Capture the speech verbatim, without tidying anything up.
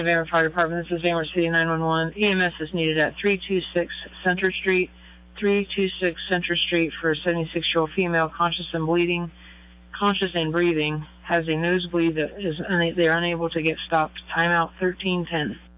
Van Fire Department, this is Van City nine one one. E M S is needed at three two six Center Street, three two six Center Street for a seventy-six-year-old female, conscious and bleeding, conscious and breathing, has a nosebleed that is, they are unable to get stopped. Timeout thirteen ten.